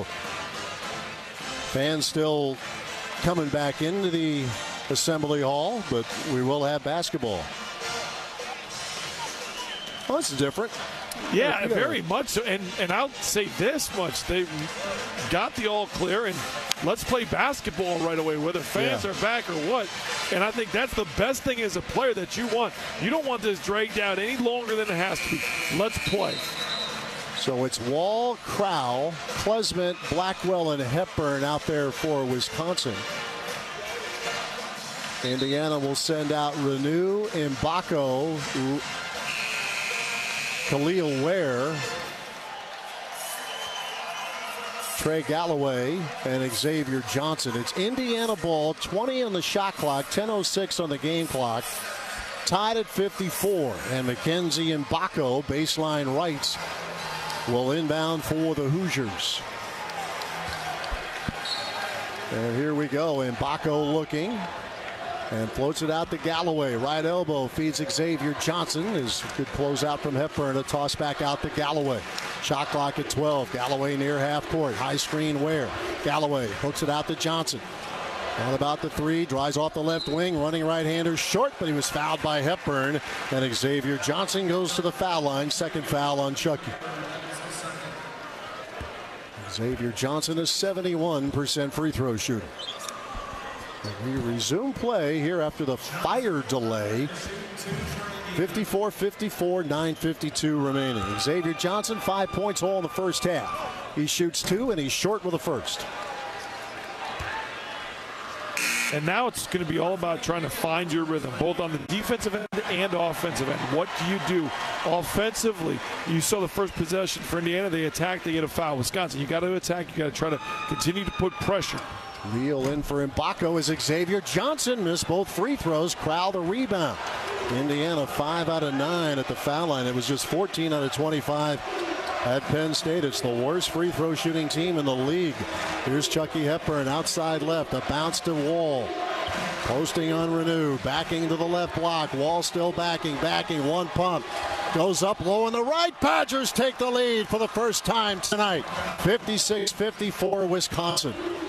fans still coming back into the Assembly Hall, but we will have basketball. Well, that's different. Yeah, very much so. And I'll say this much. They got the all clear, and let's play basketball right away, whether fans are back or what. And I think that's the best thing as a player that you want. You don't want this dragged out any longer than it has to be. Let's play. So it's Wall, Crowell, Klesmit, Blackwell, and Hepburn out there for Wisconsin. Indiana will send out Renew, Mbako, Khalil Ware, Trey Galloway, and Xavier Johnson. It's Indiana ball, 20 on the shot clock, 10:06 on the game clock, tied at 54. And Mackenzie Mbako, baseline rights, will inbound for the Hoosiers. And here we go. Mbako looking. And floats it out to Galloway. Right elbow feeds Xavier Johnson. Is a good closeout from Hepburn. A toss back out to Galloway. Shot clock at 12. Galloway near half court. High screen Ware. Galloway hooks it out to Johnson. On about the three. Drives off the left wing. Running right-hander short, but he was fouled by Hepburn. And Xavier Johnson goes to the foul line. Second foul on Chucky. Xavier Johnson, a 71% free throw shooter. We resume play here after the fire delay. 54-54, 9:52 remaining. Xavier Johnson, 5 points all in the first half. He shoots 2, and he's short with the first. And now it's going to be all about trying to find your rhythm, both on the defensive end and offensive end. What do you do offensively? You saw the first possession for Indiana. They attack, they get a foul. Wisconsin, you got to attack. You got to try to continue to put pressure. Wheel in for Mbako as Xavier Johnson missed both free throws. Crowell the rebound. Indiana 5 out of 9 at the foul line. It was just 14 out of 25 at Penn State. It's the worst free throw shooting team in the league. Here's Chucky Hepburn outside left. A bounce to Wall. Posting on Renew. Backing to the left block. Wall still backing. One pump. Goes up low on the right. Badgers take the lead for the first time tonight. 56-54 Wisconsin.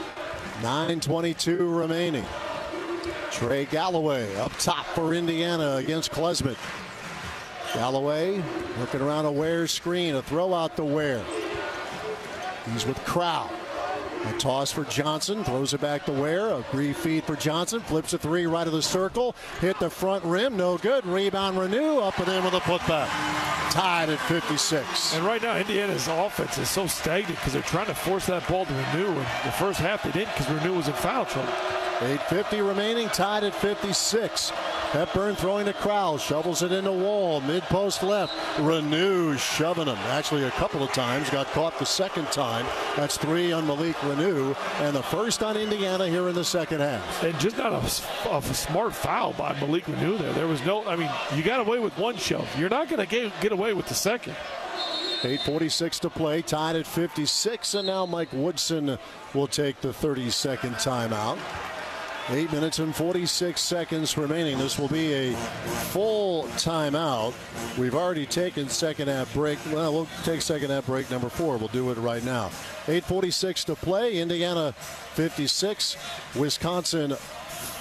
9:22 remaining. Trey Galloway up top for Indiana against Klesmit. Galloway looking around a Ware screen. A throw out to Ware. He's with Crowell. A toss for Johnson. Throws it back to Ware. A brief feed for Johnson. Flips a three right of the circle. Hit the front rim. No good. Rebound Renew. Up and in with a putback. Tied at 56. And right now, Indiana's offense is so stagnant because they're trying to force that ball to Renew. And the first half they didn't because Renew was in foul trouble. 8:50 remaining, tied at 56. Hepburn throwing to Crowell, shovels it into Wall, mid-post left. Renew shoving him. Actually, a couple of times, got caught the second time. That's 3 on Malik Renew, and the first on Indiana here in the second half. And just not a smart foul by Malik Renew there. There was no, I mean, you got away with one shove. You're not going to get away with the second. 8:46 to play, tied at 56, and now Mike Woodson will take the 30-second timeout. 8 minutes and 46 seconds remaining. This will be a full timeout. We've already taken second half break. Well, we'll take second half break number 4. We'll do it right now. 8:46 to play. Indiana 56, Wisconsin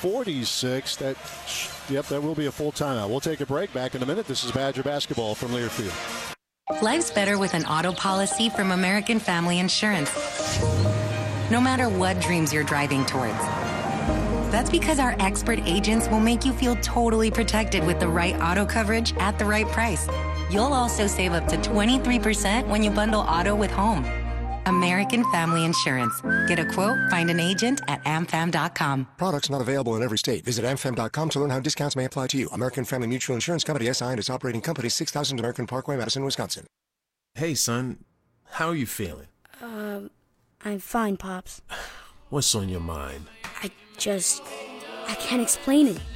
46. That will be a full timeout. We'll take a break. Back in a minute. This is Badger basketball from Learfield. Life's better with an auto policy from American Family Insurance. No matter what dreams you're driving towards. That's because our expert agents will make you feel totally protected with the right auto coverage at the right price. You'll also save up to 23% when you bundle auto with home. American Family Insurance. Get a quote, find an agent at amfam.com. Products not available in every state. Visit amfam.com to learn how discounts may apply to you. American Family Mutual Insurance Company, SI, and its operating company, 6000 American Parkway, Madison, Wisconsin. Hey, son. How are you feeling? I'm fine, Pops. What's on your mind? I can't explain it.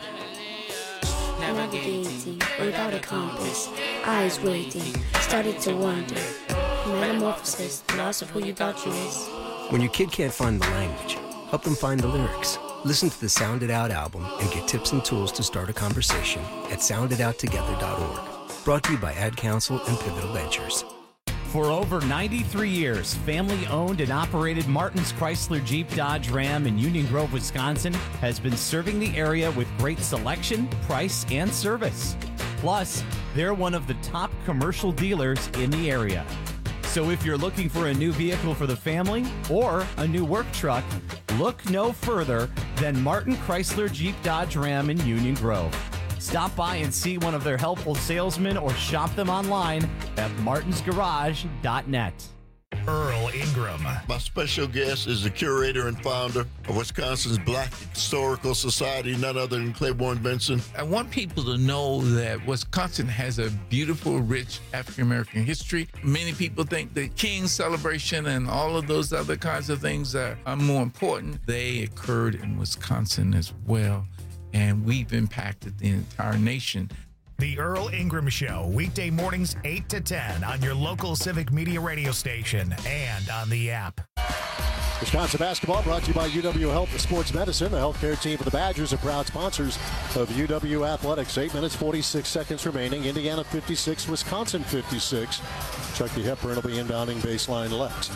Navigating without a compass, eyes waiting, started to wonder. Metamorphosis, the loss of who you thought you was. When your kid can't find the language, help them find the lyrics. Listen to the Sound It Out album and get tips and tools to start a conversation at sounditouttogether.org. Brought to you by Ad Council and Pivotal Ventures. For over 93 years, family-owned and operated Martin's Chrysler Jeep Dodge Ram in Union Grove, Wisconsin has been serving the area with great selection, price, and service. Plus, they're one of the top commercial dealers in the area. So if you're looking for a new vehicle for the family or a new work truck, look no further than Martin Chrysler Jeep Dodge Ram in Union Grove. Stop by and see one of their helpful salesmen or shop them online at martinsgarage.net. Earl Ingram. My special guest is the curator and founder of Wisconsin's Black Historical Society, none other than Claiborne Benson. I want people to know that Wisconsin has a beautiful, rich African-American history. Many people think the King's celebration and all of those other kinds of things are more important. They occurred in Wisconsin as well, and we've impacted the entire nation. The Earl Ingram Show, weekday mornings 8 to 10 on your local Civic Media radio station and on the app. Wisconsin basketball brought to you by UW Health and Sports Medicine. The healthcare team for the Badgers are proud sponsors of UW Athletics. 8 minutes, 46 seconds remaining. Indiana 56, Wisconsin 56. Chucky Hepburn will be inbounding baseline left.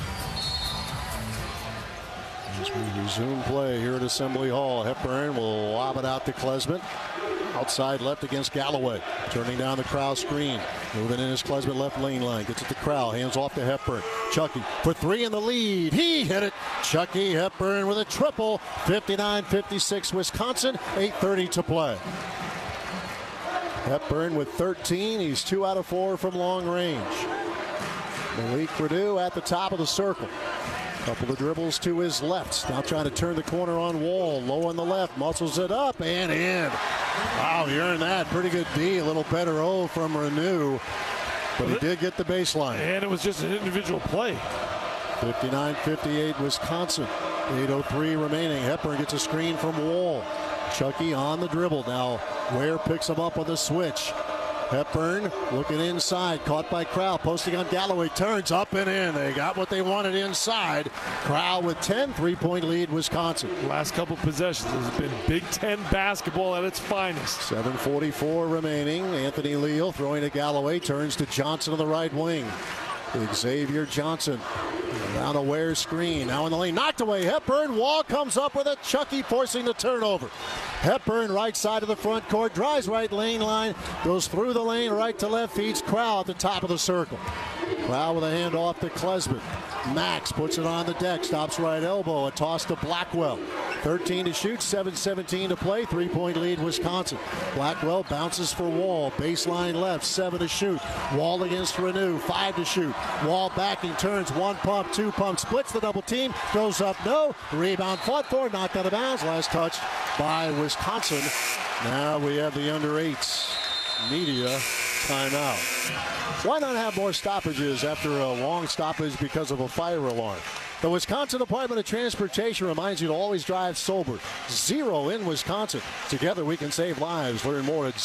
As we resume play here at Assembly Hall, Hepburn will lob it out to Klesmit. Outside left against Galloway. Turning down the Crowell screen. Moving in his Klesmit left lane line. Gets it to Crowell. Hands off to Hepburn. Chucky for three in the lead. He hit it. Chucky Hepburn with a triple. 59-56 Wisconsin. 8:30 to play. Hepburn with 13. He's 2 out of 4 from long range. Malik Purdue at the top of the circle. Couple of dribbles to his left. Now trying to turn the corner on Wall. Low on the left. Muscles it up and in. Wow, he earned that. Pretty good D. A little better O from Renew. But he did get the baseline. And it was just an individual play. 59-58 Wisconsin. 8:03 remaining. Hepburn gets a screen from Wall. Chucky on the dribble. Now Ware picks him up on the switch. Hepburn looking inside, caught by Crowell, posting on Galloway, turns up and in. They got what they wanted inside. Crowell with 10, 3-point lead, Wisconsin. Last couple possessions has been Big Ten basketball at its finest. 7:44 remaining. Anthony Leal throwing to Galloway, turns to Johnson on the right wing. Xavier Johnson around a Ware screen. Now in the lane, knocked away. Hepburn. Wall comes up with a Chucky forcing the turnover. Hepburn right side of the front court, drives right lane line, goes through the lane, right to left, feeds Crowell at the top of the circle. Crowell with a hand off to Klesmit. Max puts it on the deck, stops right elbow, a toss to Blackwell. 13 to shoot, 7:17 to play, 3-point lead Wisconsin. Blackwell bounces for Wall, baseline left, 7 to shoot. Wall against Renew, 5 to shoot. Wall backing, turns, 1 pump, 2 pump, splits the double team, goes up, no. Rebound fought for, knocked out of bounds, last touch by Wisconsin. Now we have the under-8s media timeout. Why not have more stoppages after a long stoppage because of a fire alarm? The Wisconsin Department of Transportation reminds you to always drive sober. Zero in Wisconsin. Together we can save lives. Learn more at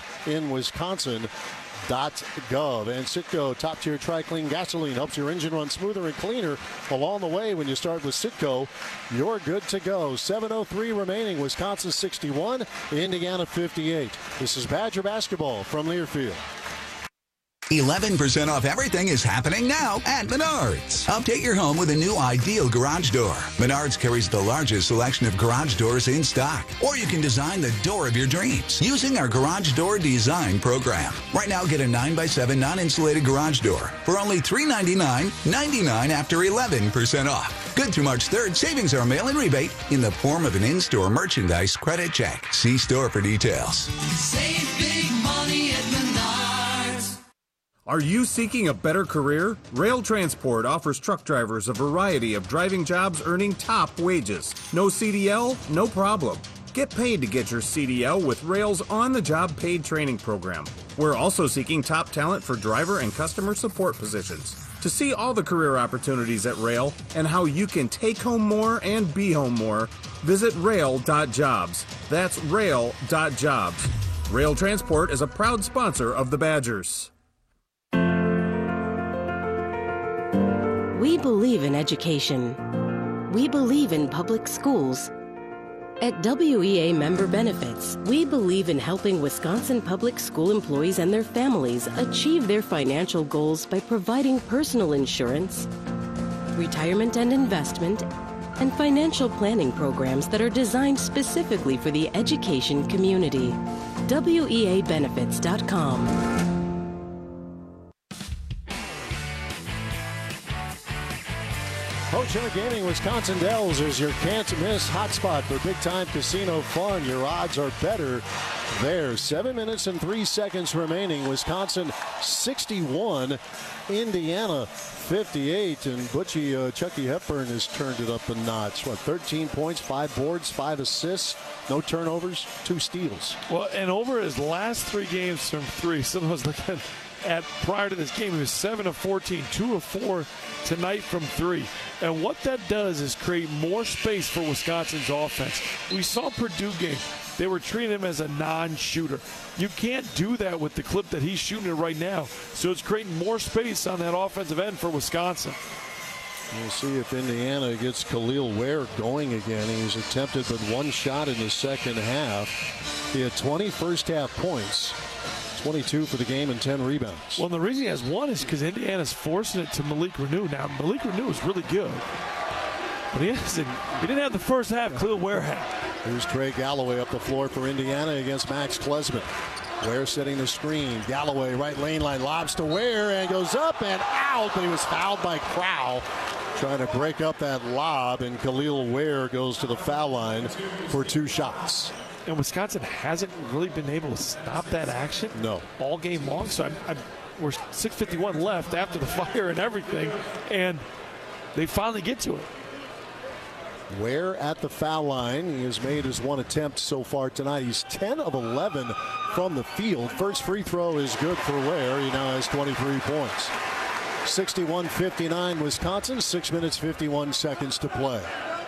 zeroinwisconsin.gov. And Citgo top-tier Tri-Clean gasoline helps your engine run smoother and cleaner along the way. When you start with Citgo, you're good to go. 7:03 remaining. Wisconsin 61, Indiana 58. This is Badger basketball from Learfield. 11% off everything is happening now at Menards. Update your home with a new ideal garage door. Menards carries the largest selection of garage doors in stock. Or you can design the door of your dreams using our Garage Door Design Program. Right now, get a 9x7 non-insulated garage door for only $399.99 after 11% off. Good through March 3rd, savings are a mail-in rebate in the form of an in-store merchandise credit check. See store for details. Save big money at Menards. Are you seeking a better career? Rail Transport offers truck drivers a variety of driving jobs earning top wages. No CDL? No problem. Get paid to get your CDL with Rail's on-the-job paid training program. We're also seeking top talent for driver and customer support positions. To see all the career opportunities at Rail and how you can take home more and be home more, visit rail.jobs. That's rail.jobs. Rail Transport is a proud sponsor of the Badgers. We believe in education. We believe in public schools. At WEA Member Benefits, we believe in helping Wisconsin public school employees and their families achieve their financial goals by providing personal insurance, retirement and investment, and financial planning programs that are designed specifically for the education community. WEAbenefits.com. Ho-Chunk Gaming Wisconsin Dells is your can't-miss hotspot for big-time casino fun. Your odds are better there. 7 minutes and 3 seconds remaining. Wisconsin 61, Indiana 58, and Butchie Chucky Hepburn has turned it up a notch. 13 points, 5 boards, 5 assists, no turnovers, 2 steals. Well, and over his last 3 games from 3, someone was looking at prior to this game, he was 7 of 14, 2 of 4 tonight from 3. And what that does is create more space for Wisconsin's offense. We saw Purdue game. They were treating him as a non-shooter. You can't do that with the clip that he's shooting it right now. So it's creating more space on that offensive end for Wisconsin. We'll see if Indiana gets Khalil Ware going again. He's attempted but 1 shot in the second half. He had 20 first-half points. 22 for the game and 10 rebounds. Well, the reason he has 1 is because Indiana's forcing it to Malik Renew. Now, Malik Renew is really good, but he didn't have the first half Khalil Ware had. Here's Trey Galloway up the floor for Indiana against Max Klesman. Ware setting the screen. Galloway, right lane line, lobs to Ware and goes up and out, but he was fouled by Crowell. Trying to break up that lob, and Khalil Ware goes to the foul line for 2 shots. And Wisconsin hasn't really been able to stop that action all game long. So we're 6:51 left after the fire and everything, and they finally get to it. Ware at the foul line. He has made his 1 attempt so far tonight. He's 10 of 11 from the field. First free throw is good for Ware. He now has 23 points. 61-59 Wisconsin, 6 minutes 51 seconds to play.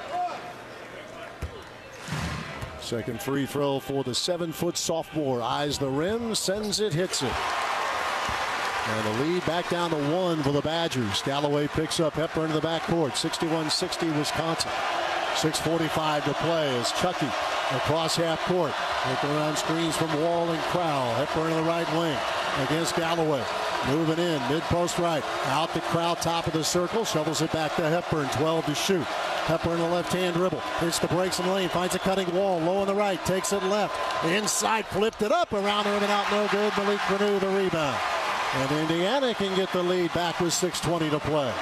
Second free throw for the 7-foot sophomore. Eyes the rim, sends it, hits it. And the lead back down to 1 for the Badgers. Galloway picks up Hepburn to the backcourt. 61-60 Wisconsin. 6:45 to play as Chucky across half court. Looking around screens from Wall and Crowell. Hepburn to the right wing against Galloway. Moving in, mid-post right. Out to Crowell, top of the circle. Shovels it back to Hepburn, 12 to shoot. Hepburn the left-hand dribble. Hits the breaks in the lane, finds a cutting Wall. Low on the right, takes it left. Inside, flipped it up around the rim and out, no good. Malik Renew the rebound. And Indiana can get the lead back with 6:20 to play.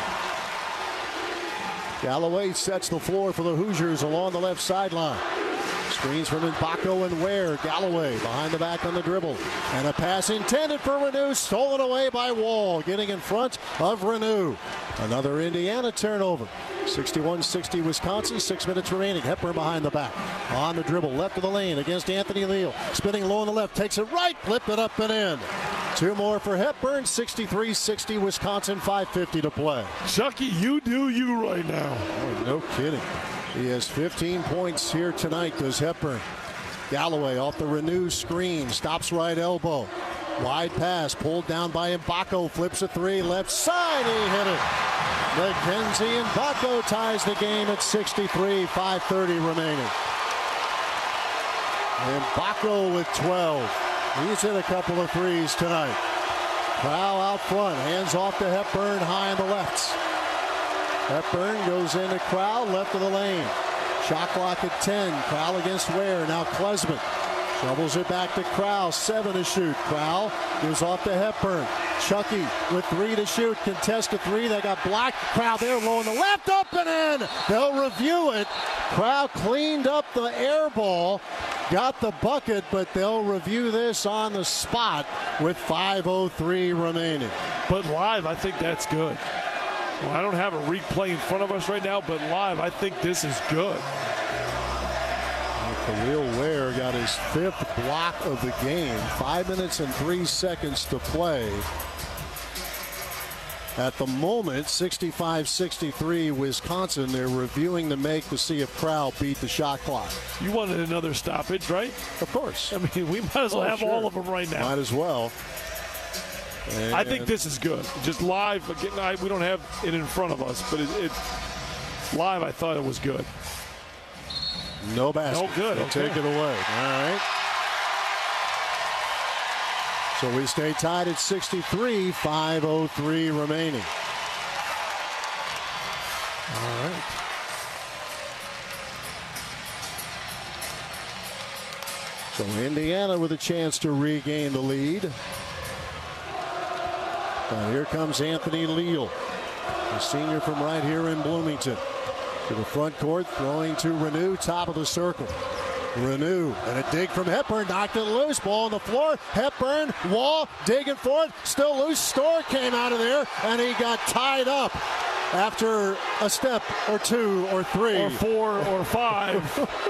Galloway sets the floor for the Hoosiers along the left sideline. Screens from Mbako and Ware. Galloway behind the back on the dribble. And a pass intended for Renew, stolen away by Wall. Getting in front of Renew. Another Indiana turnover. 61-60 Wisconsin, 6 minutes remaining. Hepburn behind the back. On the dribble, left of the lane against Anthony Leal. Spinning low on the left, takes it right, flipped it up and in. 2 more for Hepburn, 63-60 Wisconsin, 5:50 to play. Chucky, you do you right now. Oh, no kidding. He has 15 points here tonight, does Hepburn. Galloway off the Renew screen, stops right elbow. Wide pass, pulled down by Mbako, flips a 3, left side, he hit it. Mackenzie Mbako ties the game at 63, 5:30 remaining. Mbako with 12. He's hit a couple of threes tonight. Crowell out front, hands off to Hepburn, high on the left. Hepburn goes into Crowell, left of the lane. Shot clock at 10. Crowell against Ware. Now Klesman shovels it back to Crowell. 7 to shoot. Crowell gives off to Hepburn. Chucky with 3 to shoot. Contested 3. They got blocked. Crowell there low on the left. Up and in. They'll review it. Crowell cleaned up the air ball. Got the bucket, but they'll review this on the spot with 5:03 remaining. But live, I think that's good. Well, I don't have a replay in front of us right now, but live, I think this is good. Khalil Ware got his 5th block of the game. 5 minutes and 3 seconds to play. At the moment, 65-63 Wisconsin. They're reviewing the make to see if Crowell beat the shot clock. You wanted another stoppage, right? Of course. I mean, we might as well have all of them right now. Might as well. And I think this is good. Just live, again, we don't have it in front of us, but it live, I thought it was good. No basket. No good. They'll take it away. All right. So we stay tied at 63, 5:03 remaining. All right. So Indiana with a chance to regain the lead. And here comes Anthony Leal, a senior from right here in Bloomington. To the front court, throwing to Renew, top of the circle. Renew, and a dig from Hepburn, knocked it loose, ball on the floor. Hepburn, Wall, digging for it, still loose. Storr came out of there, and he got tied up after a step or 2 or 3. Or 4 or 5.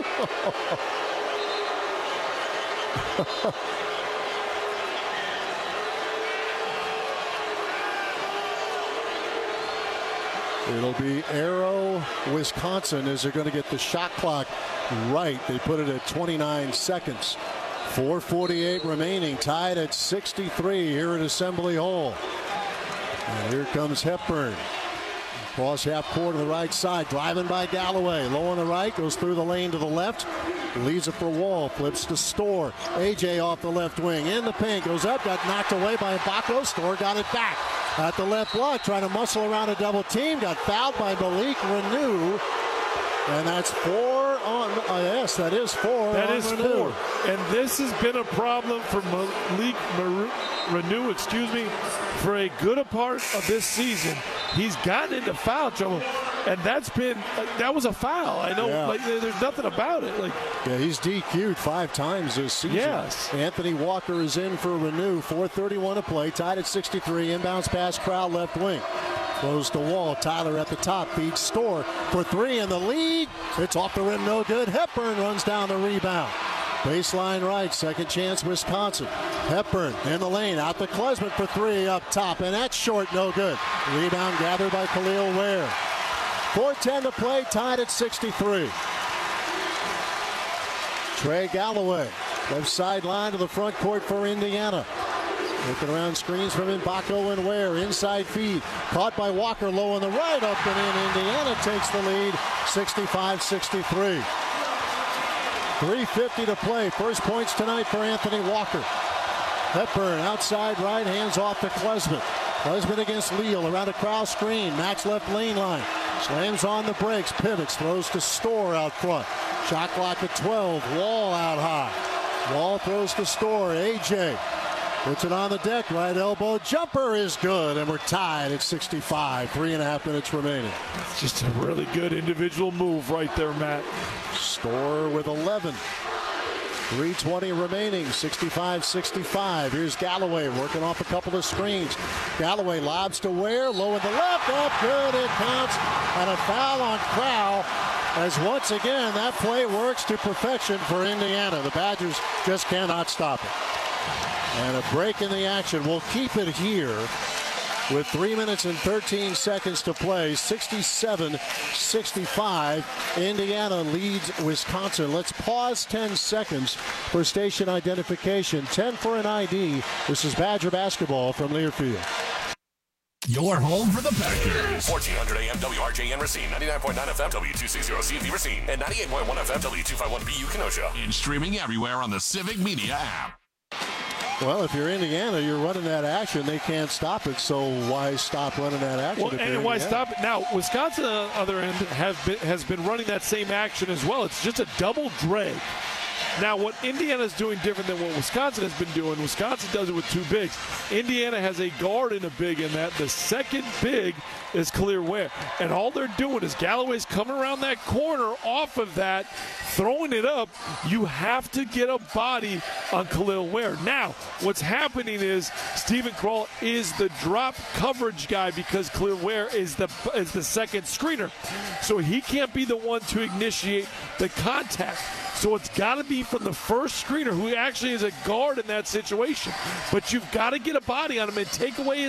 It'll be Arrow, Wisconsin, as they're going to get the shot clock right. They put it at 29 seconds. 4:48 remaining, tied at 63 here at Assembly Hall. And here comes Hepburn. Cross half court to the right side, driving by Galloway. Low on the right, goes through the lane to the left. Leaves it for Wall, flips to Storr. AJ off the left wing, in the paint, goes up, got knocked away by Ibaka. Storr got it back. At the left block, trying to muscle around a double team. Got fouled by Malik Renew. And that's 4 on, yes, that is 4. That is Renew. 4. And this has been a problem for Malik Renew, for a good part of this season. He's gotten into foul trouble, and that was a foul. I know, there's nothing about it. Yeah, he's DQ'd 5 times this season. Yes. Anthony Walker is in for Renew. 4:31 to play, tied at 63. Inbounds pass, Crowell left wing. Goes to Wall. Tyler at the top, feeds Storr for 3 in the lead. It's off the rim, no good. Hepburn runs down the rebound. Baseline right, second chance Wisconsin. Hepburn in the lane, out to Klesman for 3 up top, and that's short, no good. Rebound gathered by Khalil Ware. 4:10 to play, tied at 63. Trey Galloway, left sideline to the front court for Indiana. Looking around screens from Mbako and Ware. Inside feed. Caught by Walker low on the right. Up and in. Indiana takes the lead. 65-63. 3:50 to play. First points tonight for Anthony Walker. Hepburn outside right. Hands off to Klesman. Klesman against Leal. Around a Crowell screen. Max left lane line. Slams on the brakes. Pivots. Throws to Storr out front. Shot clock at 12. Wall out high. Wall throws to Storr. AJ. Puts it on the deck, right elbow jumper is good, and we're tied at 65. 3.5 minutes remaining. Just a really good individual move right there, Matt. Storr with 11. 3:20 remaining, 65-65. Here's Galloway working off a couple of screens. Galloway lobs to Ware, low in the left, up good, it counts, and a foul on Crowell. As once again, that play works to perfection for Indiana. The Badgers just cannot stop it. And a break in the action. We'll keep it here with 3 minutes and 13 seconds to play. 67-65. Indiana leads Wisconsin. Let's pause 10 seconds for station identification. 10 for an ID. This is Badger basketball from Learfield. Your home for the Packers. 1400 AM WRJN Racine, 99.9 FM W260CV Racine, and 98.1 FM W251BU Kenosha. And streaming everywhere on the Civic Media app. Well, if you're Indiana, you're running that action. They can't stop it, so why stop running that action? Well, and why stop it? Now, Wisconsin, on the other end, has been running that same action as well. It's just a double drag. Now, what Indiana's doing different than what Wisconsin has been doing, Wisconsin does it with two bigs. Indiana has a guard and a big in that. The second big is Khalil Ware. And all they're doing is Galloway's coming around that corner off of that, throwing it up. You have to get a body on Khalil Ware. Now, what's happening is Stephen Krull is the drop coverage guy because Khalil Ware is the second screener. So he can't be the one to initiate the contact. So it's got to be from the first screener, who actually is a guard in that situation. But you've got to get a body on him and take away his